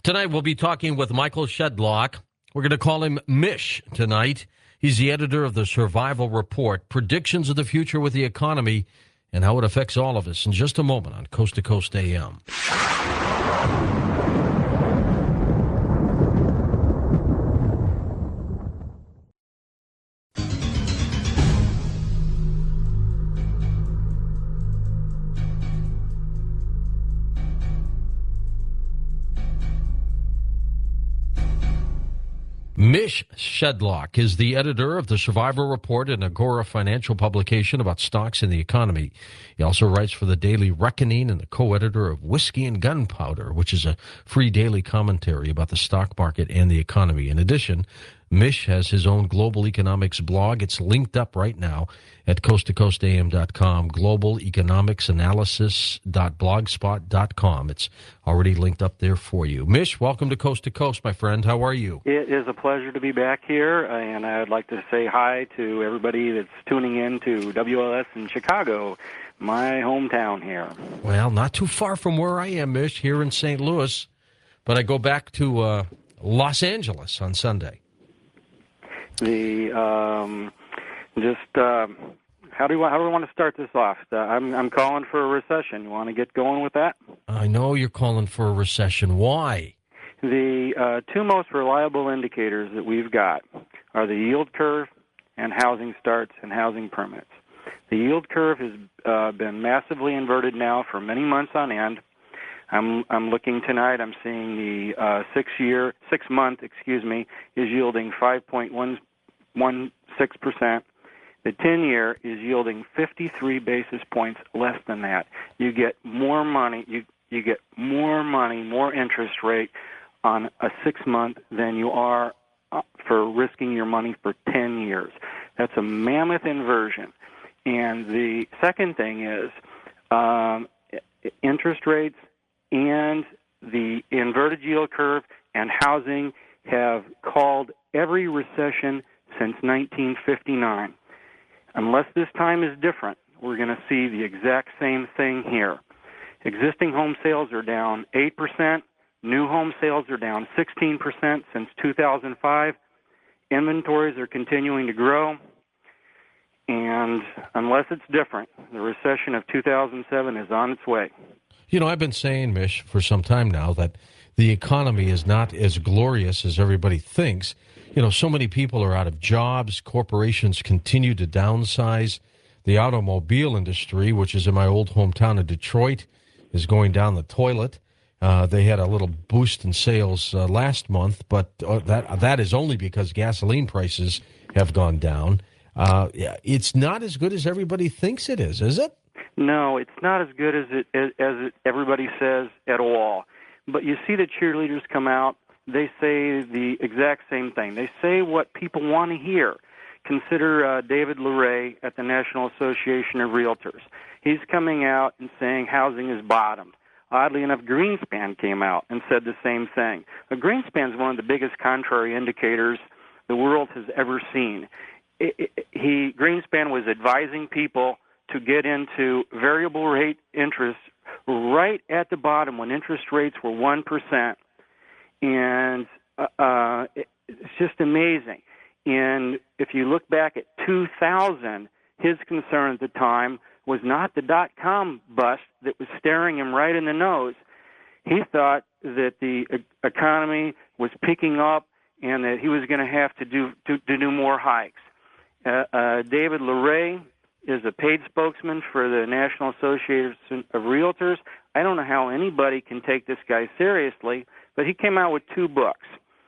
Tonight, we'll be talking with Michael Shedlock. We're going to call him Mish tonight. He's the editor of the Survival Report, predictions of the future with the economy and how it affects all of us in just a moment on Coast to Coast AM. Mish Shedlock is the editor of the Survival Report, an Agora financial publication about stocks and the economy. He also writes for the Daily Reckoning and the co-editor of Whiskey and Gunpowder, which is a free daily commentary about the stock market and the economy. In addition, Mish has his own global economics blog. It's linked up right now at coasttocoastam.com, globaleconomicsanalysis.blogspot.com. It's already linked up there for you. Mish, welcome to Coast to Coast, my friend. How are you? It is a pleasure to be back here, and I'd like to say hi to everybody that's tuning in to WLS in Chicago, my hometown here. Well, not too far from where I am, Mish, here in St. Louis, but I go back to Los Angeles on Sunday. How do we want to start this off? I'm calling for a recession. You want to get going with that? I know you're calling for a recession. Why? The two most reliable indicators that we've got are the yield curve and housing starts and housing permits. The yield curve has been massively inverted now for many months on end. I'm looking tonight. I'm seeing the 6 month is yielding 5.16%. The 10-year is yielding 53 basis points less than that. You get more money. You get more money, more interest rate on a 6 month than you are for risking your money for 10 years. That's a mammoth inversion. And the second thing is interest rates and the inverted yield curve and housing have called every recession since 1959. Unless this time is different, we're going to see the exact same thing here. Existing home sales are down 8%. New home sales are down 16% since 2005. Inventories are continuing to grow. And unless it's different, the recession of 2007 is on its way. You know, I've been saying, Mish, for some time now that the economy is not as glorious as everybody thinks. You know, so many people are out of jobs. Corporations continue to downsize. The automobile industry, which is in my old hometown of Detroit, is going down the toilet. They had a little boost in sales last month, but that is only because gasoline prices have gone down. It's not as good as everybody thinks it is it? No, it's not as good as everybody says at all. But you see the cheerleaders come out. They say the exact same thing. They say what people want to hear. Consider David Luray at the National Association of Realtors. He's coming out and saying housing is bottomed. Oddly enough, Greenspan came out and said the same thing. Greenspan is one of the biggest contrary indicators the world has ever seen. Greenspan was advising people to get into variable rate interest right at the bottom when interest rates were 1%. And it's just amazing. And if you look back at 2000, his concern at the time was not the dot-com bust that was staring him right in the nose. He thought that the economy was picking up and that he was going to have to do more hikes. David Luray is a paid spokesman for the National Association of Realtors. I don't know how anybody can take this guy seriously, but he came out with two books.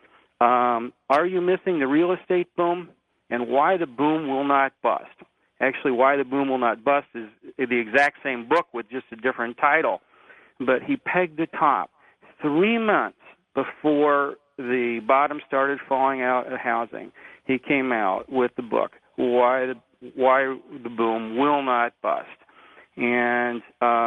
Are You Missing the Real Estate Boom? And Why the Boom Will Not Bust. Actually, Why the Boom Will Not Bust is the exact same book with just a different title. But he pegged the top 3 months before the bottom started falling out of housing. He came out with the book, Why the Boom Will Not Bust. And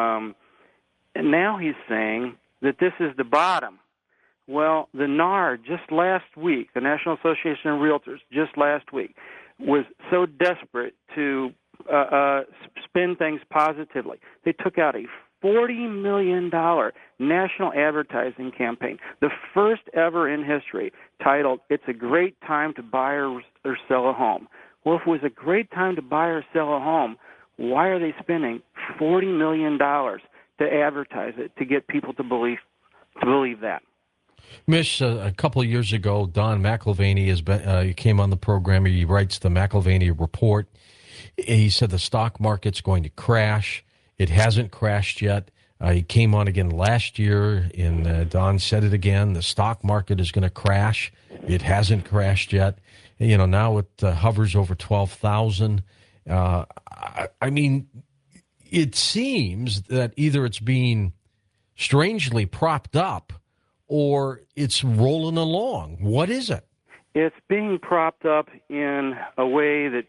now he's saying that this is the bottom. Well, the NAR just last week, the National Association of Realtors just last week, was so desperate to spin things positively. They took out a $40 million national advertising campaign, the first ever in history, titled, "It's a Great Time to Buy or Sell a Home." Well, if it was a great time to buy or sell a home, why are they spending $40 million to advertise it, to get people to believe that? Mish, a couple of years ago, Don McIlvaney he came on the program. He writes the McIlvaney Report. He said the stock market's going to crash. It hasn't crashed yet. He came on again last year, and Don said it again. The stock market is going to crash. It hasn't crashed yet. Now it hovers over 12,000. I mean, it seems that either it's being strangely propped up or it's rolling along. What is it? It's being propped up in a way that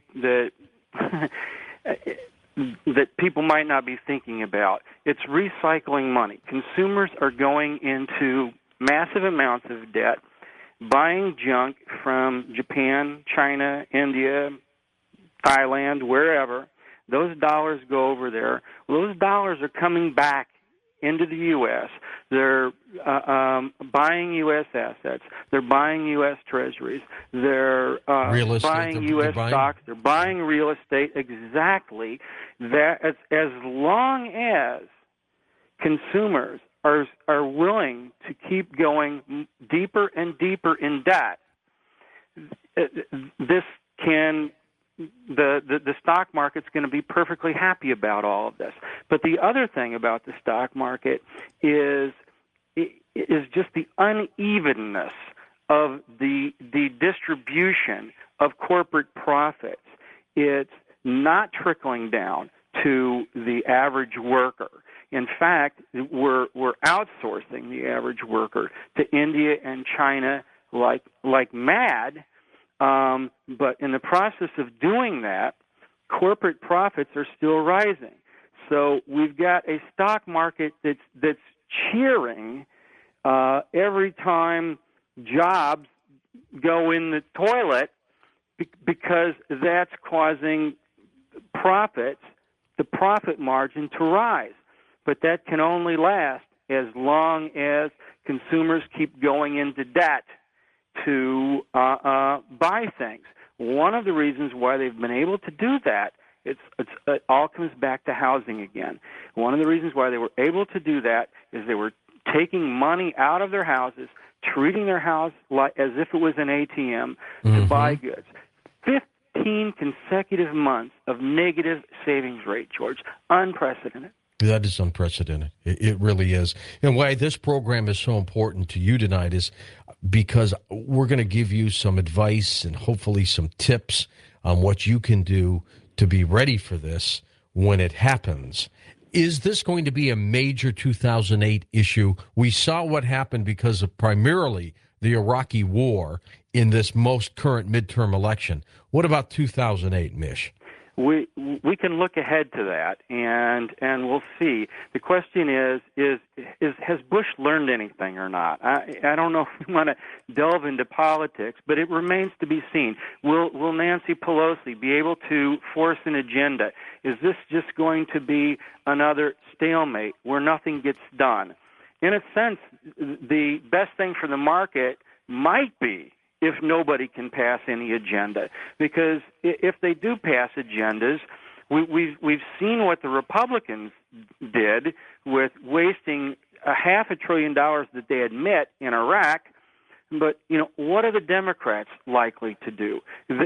that people might not be thinking about. It's recycling money. Consumers are going into massive amounts of debt, buying junk from Japan, China, India, Thailand, wherever. Those dollars go over there. Those dollars are coming back into the U.S. They're buying U.S. assets. They're buying U.S. treasuries. They're buying U.S. stocks. They're buying real estate. Exactly. That as long as consumers are willing to keep going deeper and deeper in debt, the stock market's going to be perfectly happy about all of this. But the other thing about the stock market is just the unevenness of the distribution of corporate profits. It's not trickling down to the average worker. In fact, we're outsourcing the average worker to India and China like mad. But in the process of doing that, corporate profits are still rising. So we've got a stock market that's cheering every time jobs go in the toilet, because that's causing profits, the profit margin, to rise. But that can only last as long as consumers keep going into debt to buy things. One of the reasons why they've been able to do that, it all comes back to housing again. One of the reasons why they were able to do that is they were taking money out of their houses, treating their house as if it was an ATM to buy goods. 15 consecutive months of negative savings rate, George. Unprecedented. That is unprecedented. It really is. And why this program is so important to you tonight is because we're going to give you some advice and hopefully some tips on what you can do to be ready for this when it happens. Is this going to be a major 2008 issue? We saw what happened because of primarily the Iraqi war in this most current midterm election. What about 2008, Mish? We can look ahead to that, and we'll see. The question is has Bush learned anything or not? I don't know if we want to delve into politics, but it remains to be seen. Will Nancy Pelosi be able to force an agenda? Is this just going to be another stalemate where nothing gets done? In a sense, the best thing for the market might be if nobody can pass any agenda, because if they do pass agendas, we've seen what the Republicans did with wasting $500 billion that they admit in Iraq. But what are the Democrats likely to do?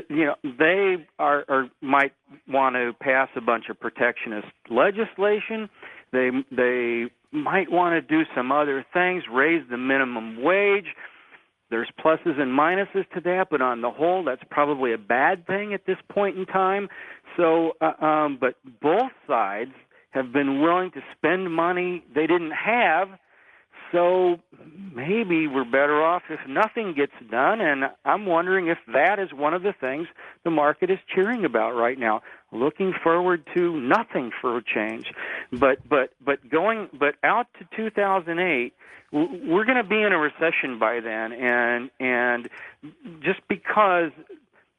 They might want to pass a bunch of protectionist legislation. They might want to do some other things, raise the minimum wage. There's pluses and minuses to that, but on the whole, that's probably a bad thing at this point in time. So, but both sides have been willing to spend money they didn't have, so maybe we're better off if nothing gets done, and I'm wondering if that is one of the things the market is cheering about right now, looking forward to nothing for a change. But out to 2008, we're going to be in a recession by then, and just because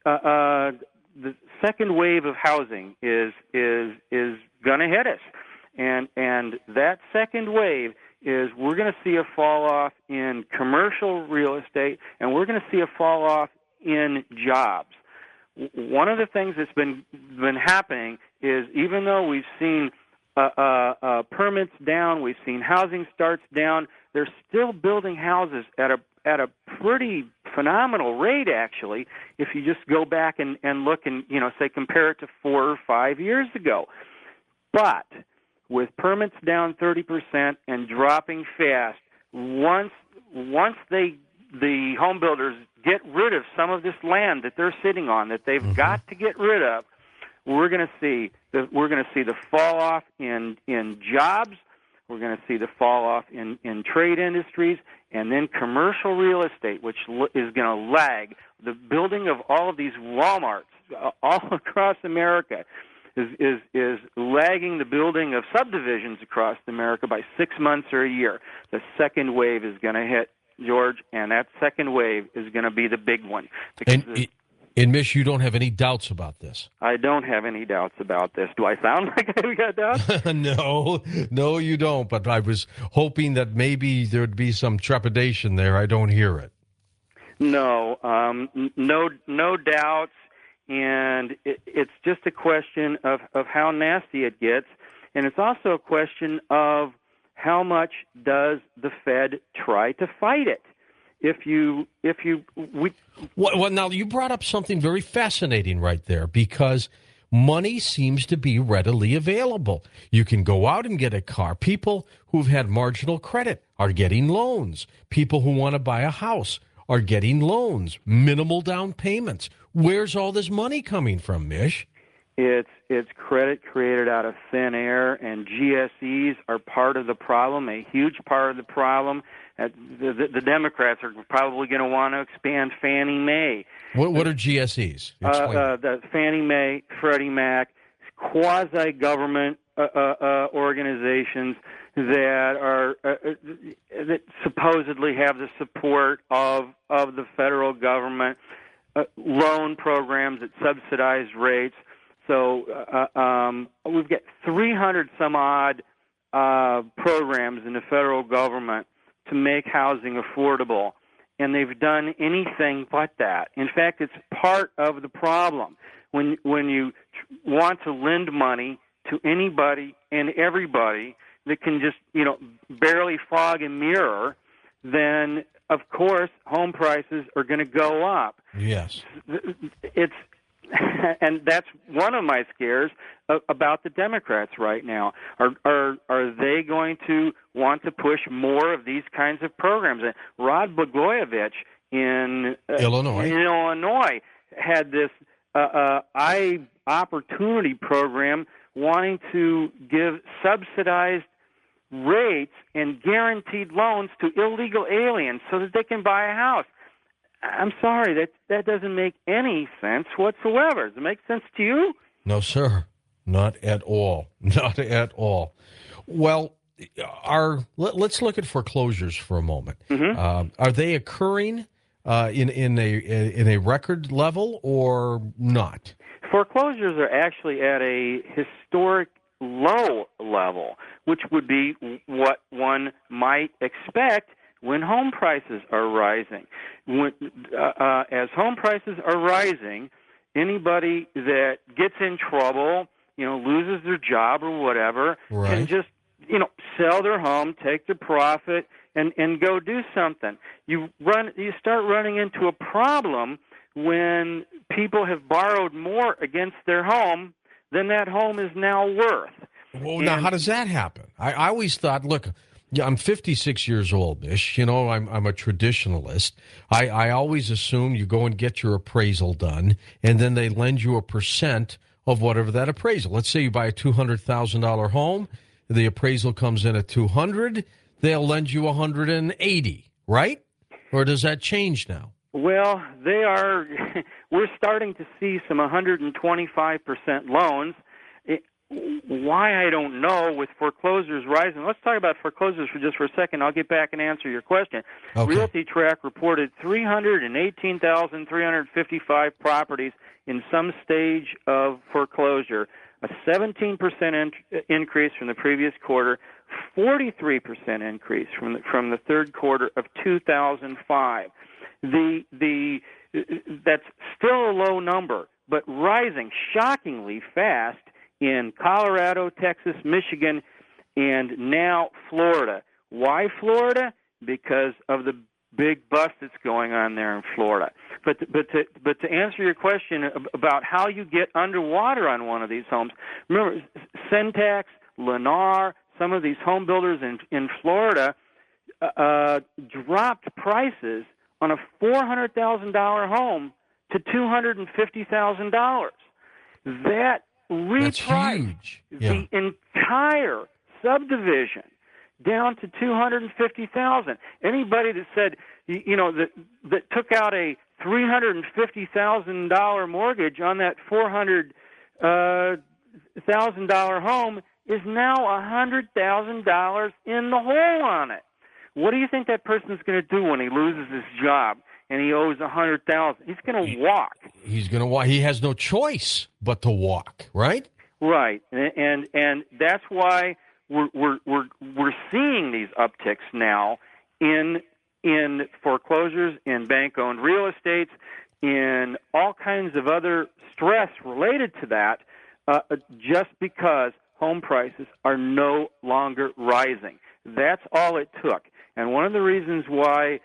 the second wave of housing is going to hit us, and that second wave is we're going to see a fall off in commercial real estate, and we're going to see a fall off in jobs. One of the things that's been happening is, even though we've seen permits down, we've seen housing starts down, they're still building houses at a pretty phenomenal rate, actually, if you just go back and look and, say, compare it to 4 or 5 years ago. But with permits down 30% and dropping fast, once the home builders get rid of some of this land that they're sitting on that they've got to get rid of, we're going to see the fall off in jobs. We're going to see the fall off in trade industries, and then commercial real estate, which is going to lag. The building of all of these Walmarts all across America is lagging the building of subdivisions across America by 6 months or a year. The second wave is going to hit, George, and that second wave is going to be the big one. And Mish, you don't have any doubts about this? I don't have any doubts about this. Do I sound like I've got doubts? No, you don't. But I was hoping that maybe there'd be some trepidation there. I don't hear it. No, no doubts. And it's just a question of how nasty it gets. And it's also a question of how much does the Fed try to fight it. Well, now you brought up something very fascinating right there, because money seems to be readily available. You can go out and get a car. People who've had marginal credit are getting loans. People who want to buy a house are getting loans, minimal down payments. Where's all this money coming from, Mish? It's credit created out of thin air, and GSEs are part of the problem, a huge part of the problem. The Democrats are probably going to want to expand Fannie Mae. What are GSEs? The Fannie Mae, Freddie Mac, quasi-government organizations that supposedly have the support of the federal government, loan programs at subsidized rates. So we've got 300 some odd programs in the federal government to make housing affordable, and they've done anything but that. In fact, it's part of the problem. When you want to lend money to anybody and everybody that can just barely fog a mirror, then of course home prices are going to go up. Yes, and that's one of my scares about the Democrats right now. Are they going to want to push more of these kinds of programs? Rod Blagojevich in Illinois had this opportunity program wanting to give subsidized rates and guaranteed loans to illegal aliens so that they can buy a house. I'm sorry, that doesn't make any sense whatsoever. Does it make sense to you? No, sir. Not at all. Not at all. Well, let's look at foreclosures for a moment. Mm-hmm. Are they occurring in a record level or not? Foreclosures are actually at a historic low level, which would be what one might expect when home prices are rising. As home prices are rising, anybody that gets in trouble, loses their job or whatever, can just, sell their home, take the profit, and go do something. You start running into a problem when people have borrowed more against their home than that home is now worth. Well, now how does that happen? I always thought, look, yeah, I'm 56 years old, Mish. I'm a traditionalist. I always assume you go and get your appraisal done, and then they lend you a percent of whatever that appraisal. Let's say you buy a $200,000 home, the appraisal comes in at $200,000, they'll lend you $180,000, right? Or does that change now? Well, we're starting to see some 125% loans. Why, I don't know, with foreclosures rising. Let's talk about foreclosures for a second. I'll get back and answer your question. Okay. RealtyTrack reported 318,355 properties in some stage of foreclosure. a 17% increase from the previous quarter, 43% increase from the third quarter of 2005. That's still a low number, but rising shockingly fast in Colorado, Texas, Michigan, and now Florida. Why Florida? Because of the big bust that's going on there in Florida. But to answer your question about how you get underwater on one of these homes, remember Centex, Lennar, some of these home builders in Florida dropped prices on a $400,000 home to $250,000. That repriced the entire subdivision down to $250,000. Anybody that said, that took out a $350,000 mortgage on that $400,000 home is now $100,000 in the hole on it. What do you think that person's going to do when he loses his job and he owes $100,000? He's going to walk. He's going to walk. He has no choice but to walk, right? Right, and that's why we're seeing these upticks now in foreclosures, in bank-owned real estates, in all kinds of other stress related to that, just because home prices are no longer rising. That's all it took. And one of the reasons why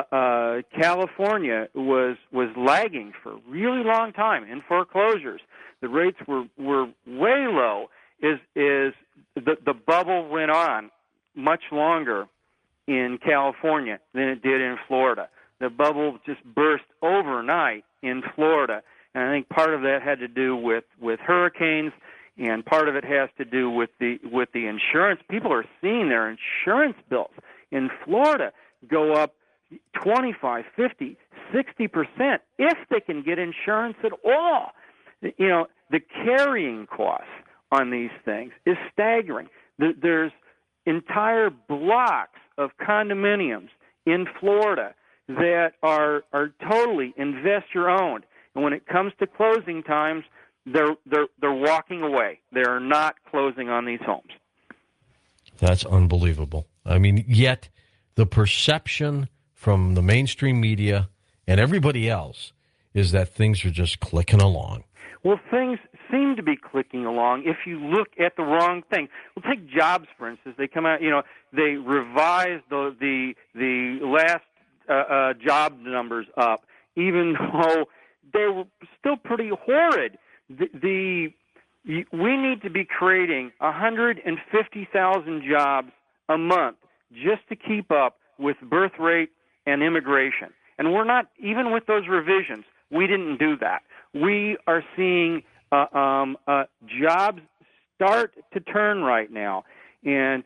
California was lagging for a really long time in foreclosures, the rates were way low, is the bubble went on much longer in California than it did in Florida. The bubble just burst overnight in Florida, and I think part of that had to do with hurricanes, and part of it has to do with the insurance. People are seeing their insurance bills in Florida go up 25, 50, 60% if they can get insurance at all. The carrying costs on these things is staggering. There's entire blocks of condominiums in Florida that are totally investor-owned, and when it comes to closing times, they're walking away. They're not closing on these homes. That's unbelievable. I mean, yet the perception from the mainstream media and everybody else is that things are just clicking along. Well, things seem to be clicking along if you look at the wrong thing. Well, take jobs, for instance. They come out, they revised the last job numbers up, even though they were still pretty horrid. We need to be creating 150,000 jobs a month just to keep up with birth rate and immigration. And we're not, even with those revisions, we didn't do that. We are seeing jobs start to turn right now, and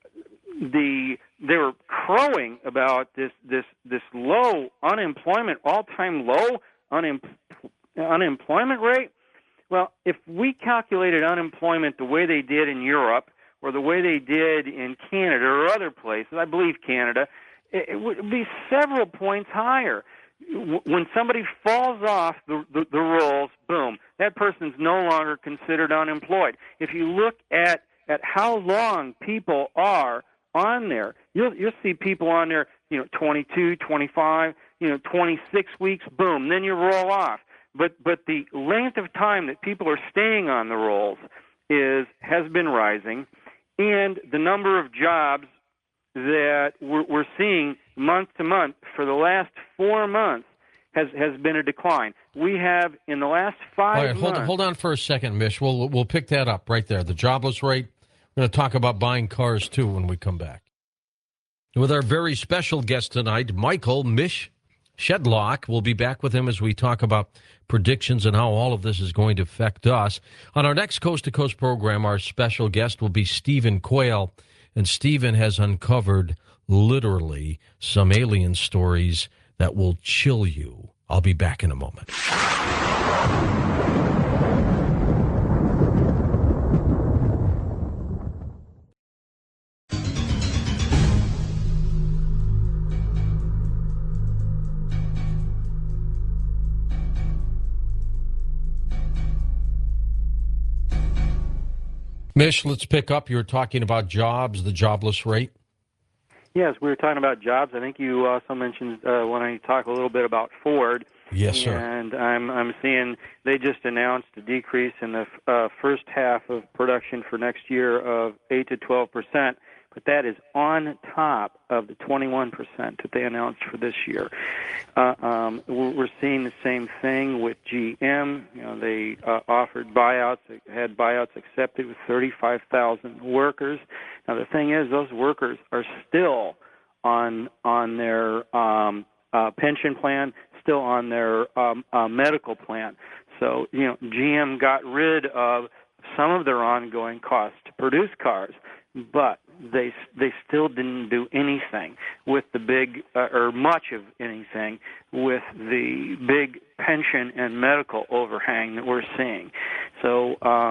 they were crowing about this low unemployment, all-time low unemployment rate. Well, if we calculated unemployment the way they did in Europe or the way they did in Canada or other places, I believe Canada, it would be several points higher. When somebody falls off the rolls, boom, that person's no longer considered unemployed. If you look at how long people are on there, you'll see people on there, 22, 25, 26 weeks, boom, then you roll off. But the length of time that people are staying on the rolls has been rising, and the number of jobs that we're seeing month to month for the last 4 months has been a decline. We have in the last 5 months. Hold on for a second, Mish. We'll pick that up right there. The jobless rate. We're going to talk about buying cars too when we come back. With our very special guest tonight, Michael Mish Shedlock. We'll be back with him as we talk about predictions and how all of this is going to affect us. On our next Coast to Coast program, our special guest will be Stephen Quayle. And Stephen has uncovered literally some alien stories that will chill you. I'll be back in a moment. Mish, let's pick up. You were talking about jobs, the jobless rate. Yes, we were talking about jobs. I think you also mentioned when I talk a little bit about Ford. Yes, sir. And I'm seeing they just announced a decrease in the first half of production for next year of 8 to 12%, but that is on top of the 21% that they announced for this year. We're seeing the same thing with GM. You know, they offered buyouts, had buyouts accepted with 35,000 workers. Now the thing is, those workers are still on their pension plan, still on their medical plan. So, you know, GM got rid of some of their ongoing costs to produce cars, but they still didn't do anything with the big, or much of anything, with the big pension and medical overhang that we're seeing. So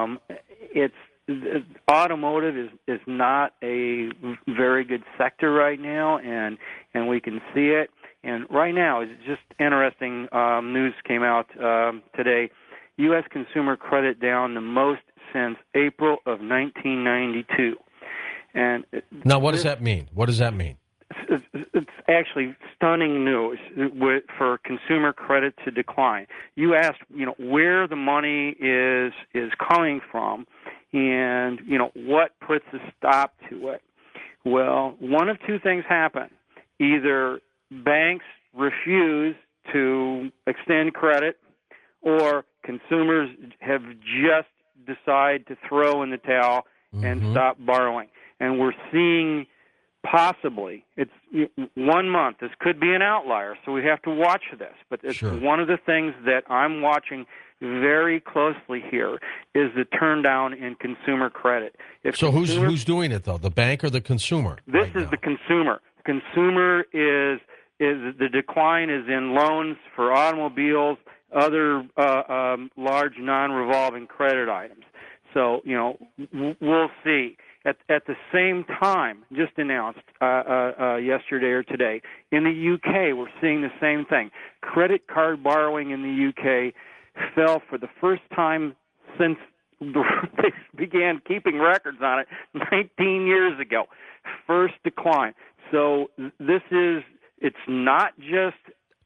automotive is not a very good sector right now, and we can see it. And right now, it's just interesting. News came out today. U.S. consumer credit down the most since April of 1992. And now, what does that mean? What does that mean? It's actually stunning news for consumer credit to decline. You asked, you know, where the money is coming from, and you know what puts a stop to it. Well, one of two things happen: either banks refuse to extend credit, or consumers have just decided to throw in the towel and stop borrowing. And we're seeing possibly, it's 1 month, this could be an outlier, so we have to watch this. But it's one of the things that I'm watching very closely here is the turn down in consumer credit. So who's doing it, though, the bank or the consumer? This is the consumer. Consumer is the decline is in loans for automobiles, other large non-revolving credit items. So, you know, we'll see. At the same time, just announced yesterday or today, in the UK, we're seeing the same thing. Credit card borrowing in the UK fell for the first time since they began keeping records on it 19 years ago. First decline. So it's not just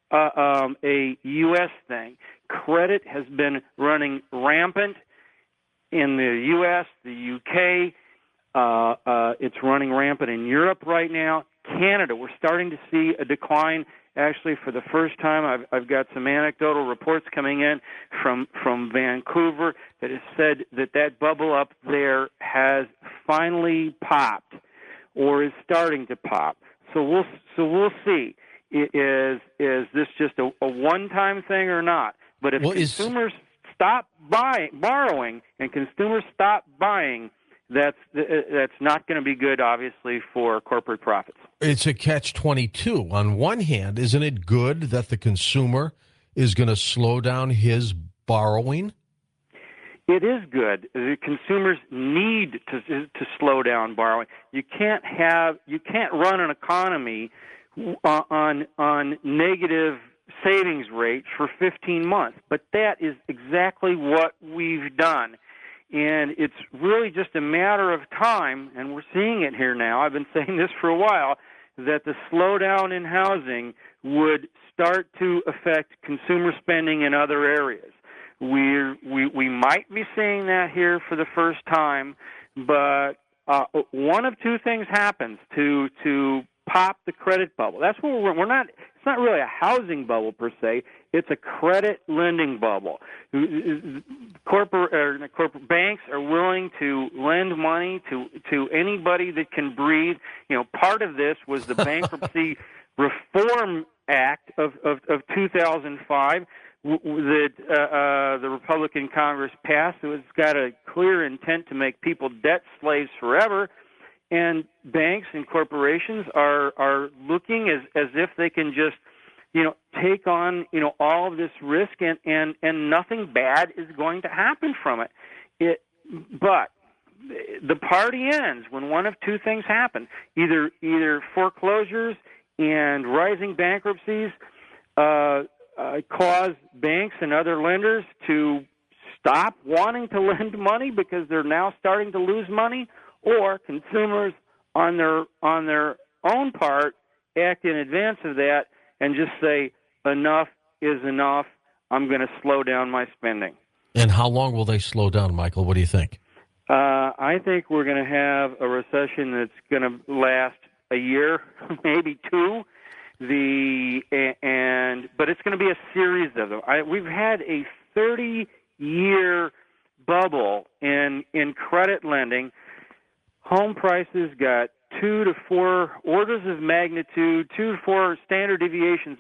a U.S. thing. Credit has been running rampant in the U.S., the U.K., it's running rampant in Europe right now. Canada, we're starting to see a decline. Actually, for the first time, I've got some anecdotal reports coming in from Vancouver that has said that bubble up there has finally popped, or is starting to pop. So we'll see. Is this just a one-time thing or not? But if consumers stop borrowing and consumers stop buying, that's not going to be good, obviously, for corporate profits. It's a catch-22. On one hand, isn't it good that the consumer is going to slow down his borrowing? It is good. The consumers need to slow down borrowing. You can't run an economy on negative savings rate for 15 months. But that is exactly what we've done. And it's really just a matter of time, and we're seeing it here now. I've been saying this for a while, that the slowdown in housing would start to affect consumer spending in other areas. We might be seeing that here for the first time, but one of two things happens to pop the credit bubble. That's what we're not. It's not really a housing bubble per se. It's a credit lending bubble. Corporate banks are willing to lend money to anybody that can breathe. You know, part of this was the Bankruptcy Reform Act of 2005 that the Republican Congress passed. It's got a clear intent to make people debt slaves forever. And banks and corporations are looking as if they can just, you know, take on, you know, all of this risk and nothing bad is going to happen from it. But the party ends when one of two things happen: either foreclosures and rising bankruptcies cause banks and other lenders to stop wanting to lend money because they're now starting to lose money, or consumers on their own part act in advance of that and just say, enough is enough, I'm going to slow down my spending. And how long will they slow down, Michael? What do you think? I think we're going to have a recession that's going to last a year, maybe two. But it's going to be a series of them. We've had a 30-year bubble in credit lending. Home prices got 2 to 4 orders of magnitude, 2 to 4 standard deviations,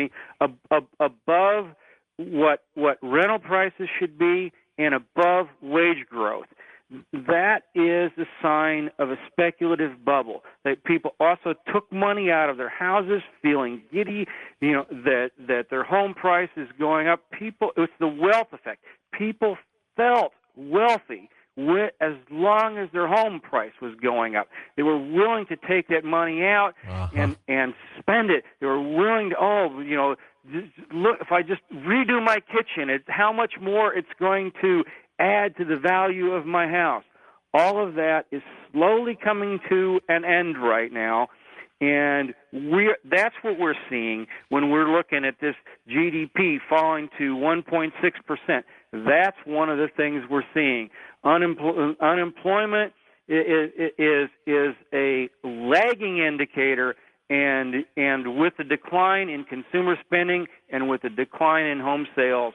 above what rental prices should be and above wage growth. That is a sign of a speculative bubble, that people also took money out of their houses feeling giddy, that their home price is going up. It's the wealth effect. People felt wealthy as long as their home price was going up. They were willing to take that money out and spend it. They were willing to, look, if I just redo my kitchen, how much more it's going to add to the value of my house. All of that is slowly coming to an end right now, and that's what we're seeing when we're looking at this GDP falling to 1.6%. That's one of the things we're seeing. Unemployment is a lagging indicator, and with the decline in consumer spending and with the decline in home sales,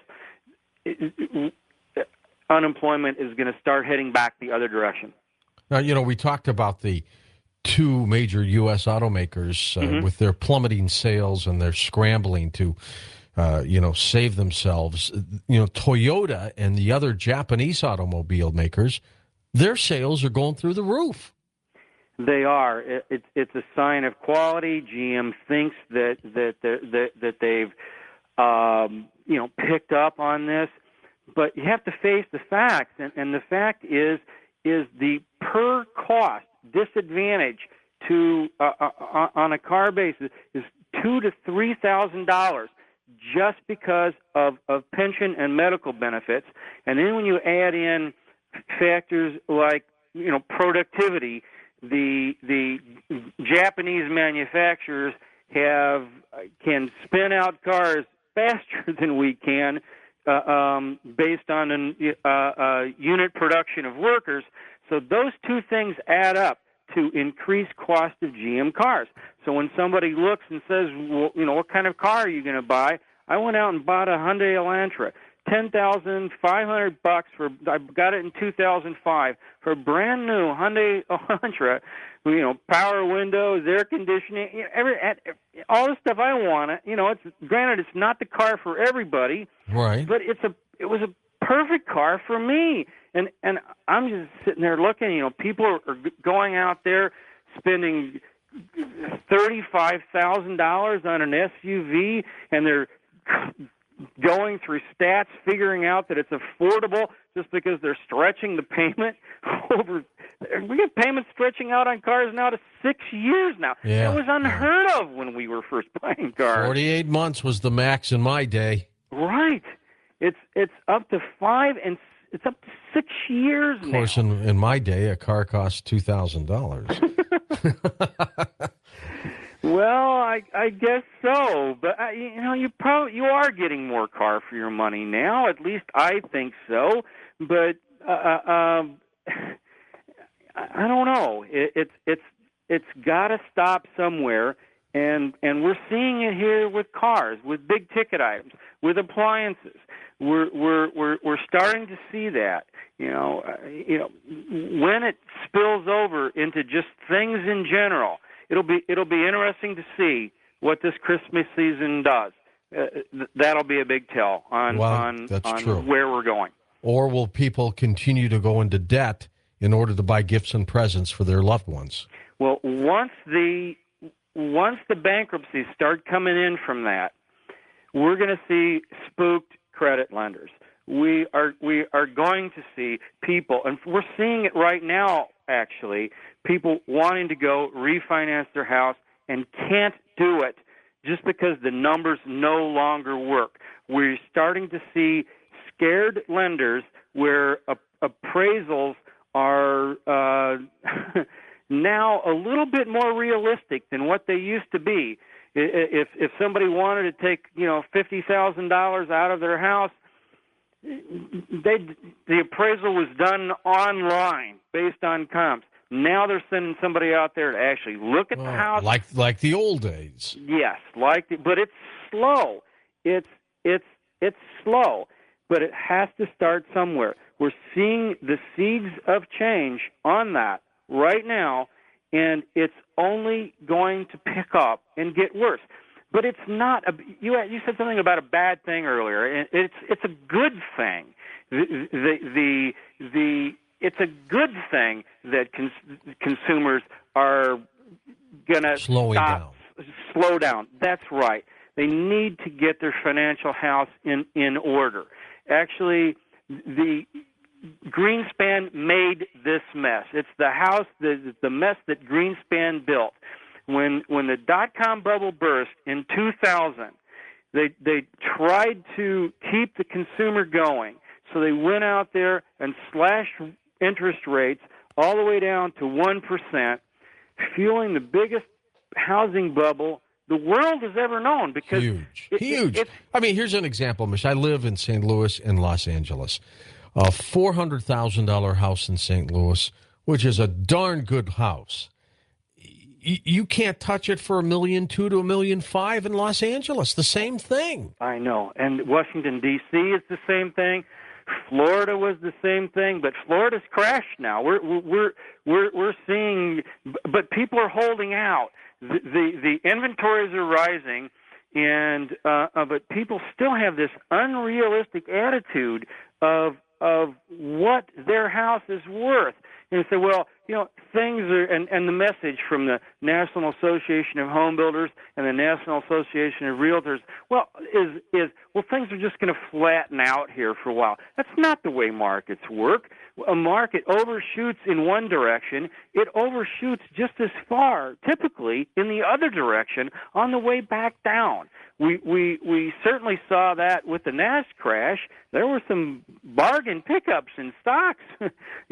unemployment is going to start heading back the other direction. Now, we talked about the two major U.S. automakers with their plummeting sales, and they're scrambling to, save themselves. Toyota and the other Japanese automobile makers, their sales are going through the roof. They are. It's a sign of quality. GM thinks that they've picked up on this. But you have to face the facts, and the fact is the per cost disadvantage to on a car basis is $2,000 to $3,000 just because of pension and medical benefits, and then when you add in factors like productivity, the Japanese manufacturers can spin out cars faster than we can. Based on unit production of workers. So those two things add up to increased cost of GM cars. So when somebody looks and says, well, what kind of car are you going to buy? I went out and bought a Hyundai Elantra, $10,500 I got it in 2005 for a brand new Hyundai Elantra. Power windows, air conditioning, all the stuff I want. Granted, it's not the car for everybody, right? But it was a perfect car for me. And I'm just sitting there looking. People are going out there spending $35,000 on an SUV, and they're going through stats, figuring out that it's affordable just because they're stretching the payment over. We get payments stretching out on cars now to 6 years now. Yeah. That was unheard of when we were first buying cars. 48 months was the max in my day. Right. It's up to 5 and it's up to 6 years now. Of course, in my day, a car cost $2,000. Well, I guess so, but you are getting more car for your money now. At least I think so. But I don't know. It's got to stop somewhere, and we're seeing it here with cars, with big ticket items, with appliances. We're starting to see that. When it spills over into just things in general. It'll be interesting to see what this Christmas season does. That'll be a big tell on where we're going. Or will people continue to go into debt in order to buy gifts and presents for their loved ones? Well, once the bankruptcies start coming in from that, we're going to see spooked credit lenders. We are going to see people, and we're seeing it right now, actually, people wanting to go refinance their house and can't do it just because the numbers no longer work. We're starting to see scared lenders where appraisals are now a little bit more realistic than what they used to be. If somebody wanted to take $50,000 out of their house, the appraisal was done online based on comps. Now they're sending somebody out there to actually look at the house, like the old days. Yes, but it's slow. It's slow, but it has to start somewhere. We're seeing the seeds of change on that right now, and it's only going to pick up and get worse. But it's not. You said something about a bad thing earlier, and it's a good thing. It's a good thing that consumers are gonna slow down. That's right. They need to get their financial house in order. Actually, the Greenspan made this mess. It's the house, the mess that Greenspan built. When the dot-com bubble burst in 2000, they tried to keep the consumer going. So they went out there and slashed interest rates all the way down to 1%, fueling the biggest housing bubble the world has ever known. Because huge. I mean, here's an example, Mish. I live in St. Louis and Los Angeles. A $400,000 house in St. Louis, which is a darn good house. You can't touch it for $1.2 million to $1.5 million in Los Angeles. The same thing. I know. And Washington, D.C. is the same thing. Florida was the same thing, but Florida's crashed now. We're seeing, but people are holding out. The inventories are rising, and but people still have this unrealistic attitude of what their house is worth. And say, well, things are, and the message from the National Association of Home Builders and the National Association of Realtors, is things are just going to flatten out here for a while. That's not the way markets work. A market overshoots in one direction, it overshoots just as far, typically, in the other direction on the way back down. We certainly saw that with the NASDAQ crash. There were some bargain pickups in stocks, at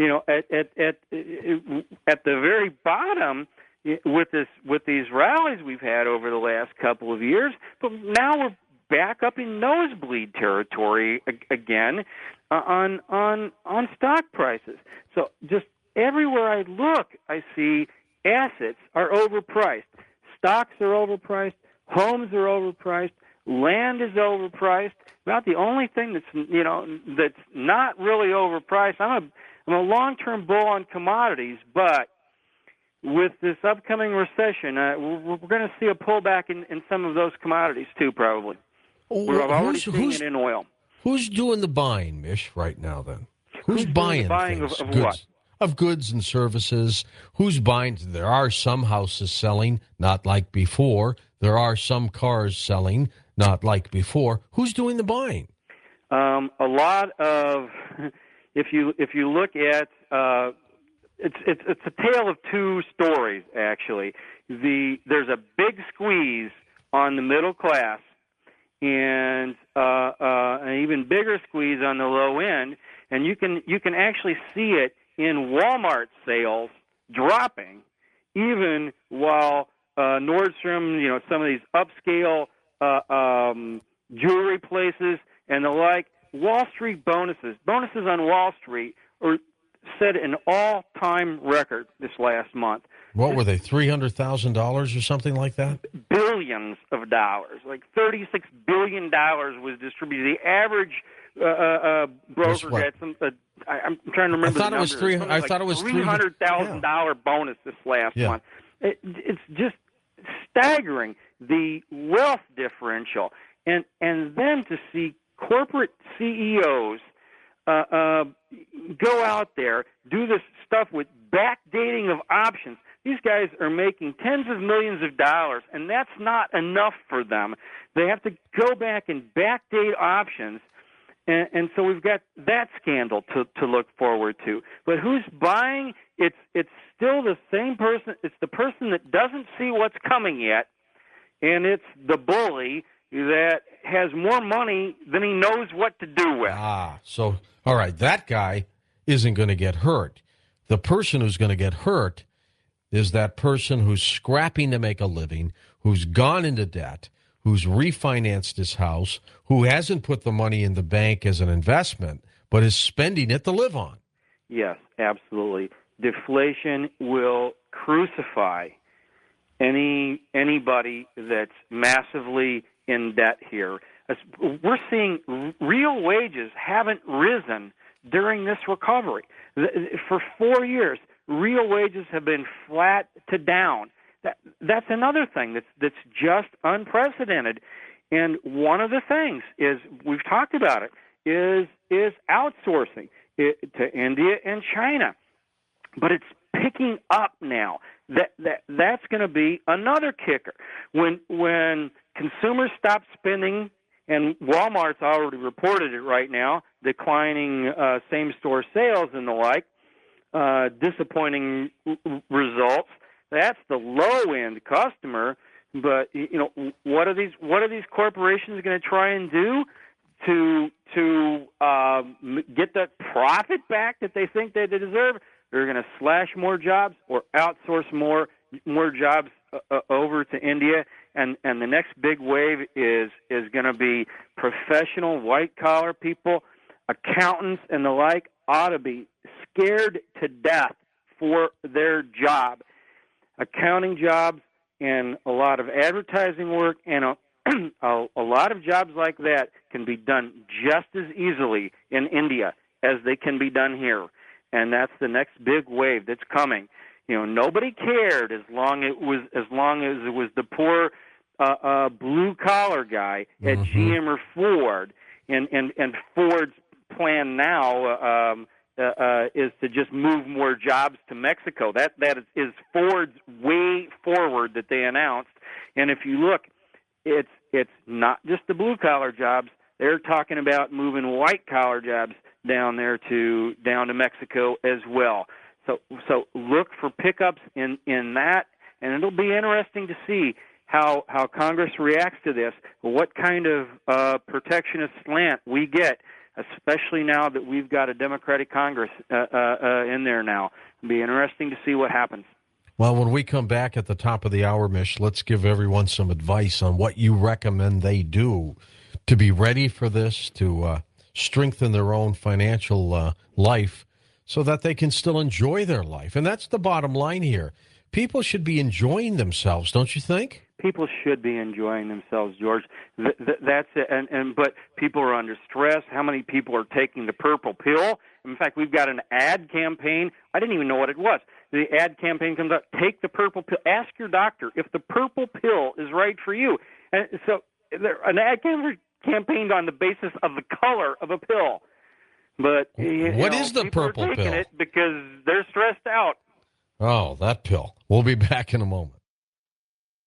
the very bottom with these rallies we've had over the last couple of years. But now we're back up in nosebleed territory again on stock prices. So just everywhere I look, I see assets are overpriced, stocks are overpriced, homes are overpriced, land is overpriced. About the only thing that's not really overpriced. I'm a long-term bull on commodities, but with this upcoming recession, we're going to see a pullback in some of those commodities too, probably. We're already seeing it in oil. Who's doing the buying, Mish, right now? Then who's buying things? Of goods, what? Of goods and services. Who's buying? There are some houses selling, not like before. There are some cars selling, not like before. Who's doing the buying? A lot of, if you look at, it's a tale of two stories actually. There's a big squeeze on the middle class, and an even bigger squeeze on the low end, and you can actually see it in Walmart sales dropping, even while Nordstrom, some of these upscale jewelry places and the like, Wall Street bonuses on Wall Street are set an all-time record this last month. What were they, $300,000 or something like that? Billions of dollars, like $36 billion was distributed. The average broker got some. I'm trying to remember. I thought it was $300,000 bonus this last month. It's just staggering, the wealth differential, and then to see corporate CEOs go out there, do this stuff with backdating of options. These guys are making tens of millions of dollars, and that's not enough for them. They have to go back and backdate options, and so we've got that scandal to look forward to. But who's buying? It's still the same person. It's the person that doesn't see what's coming yet, and it's the bully that has more money than he knows what to do with. So, all right, that guy isn't going to get hurt. The person who's going to get hurt is that person who's scrapping to make a living, who's gone into debt, who's refinanced his house, who hasn't put the money in the bank as an investment, but is spending it to live on. Yes, absolutely. Deflation will crucify anybody that's massively in debt here. We're seeing real wages haven't risen during this recovery. For 4 years, real wages have been flat to down. That's another thing that's just unprecedented. And one of the things is, we've talked about it, is outsourcing to India and China. But it's picking up now. That's going to be another kicker. When consumers stop spending, and Walmart's already reported it right now, declining same-store sales and the like, disappointing results. That's the low-end customer. But what are these corporations going to try and do to get that profit back that they think they deserve? They're going to slash more jobs or outsource more jobs over to India. And the next big wave is going to be professional white-collar people, accountants and the like, ought to be scared to death for their job. Accounting jobs and a lot of advertising work and a lot of jobs like that can be done just as easily in India as they can be done here. And that's the next big wave that's coming. Nobody cared as long as it was the poor blue collar guy at GM or Ford, and Ford's plan now is to just move more jobs to Mexico. That is Ford's way forward that they announced. And if you look, it's not just the blue collar jobs. They're talking about moving white collar jobs down to Mexico as well. So look for pickups in that, and it'll be interesting to see how Congress reacts to this, what kind of protectionist slant we get, especially now that we've got a Democratic Congress in there now. It'll be interesting to see what happens. Well, when we come back at the top of the hour, Mish, let's give everyone some advice on what you recommend they do to be ready for this, to strengthen their own financial life so that they can still enjoy their life. And that's the bottom line here. People should be enjoying themselves, don't you think? People should be enjoying themselves, George. That's it. But people are under stress. How many people are taking the purple pill? In fact, we've got an ad campaign. I didn't even know what it was. The ad campaign comes out, take the purple pill. Ask your doctor if the purple pill is right for you. And so an ad campaigned on the basis of the color of a pill. But what is the purple pill? People are taking pill? it because they're stressed out. Oh, that pill. We'll be back in a moment.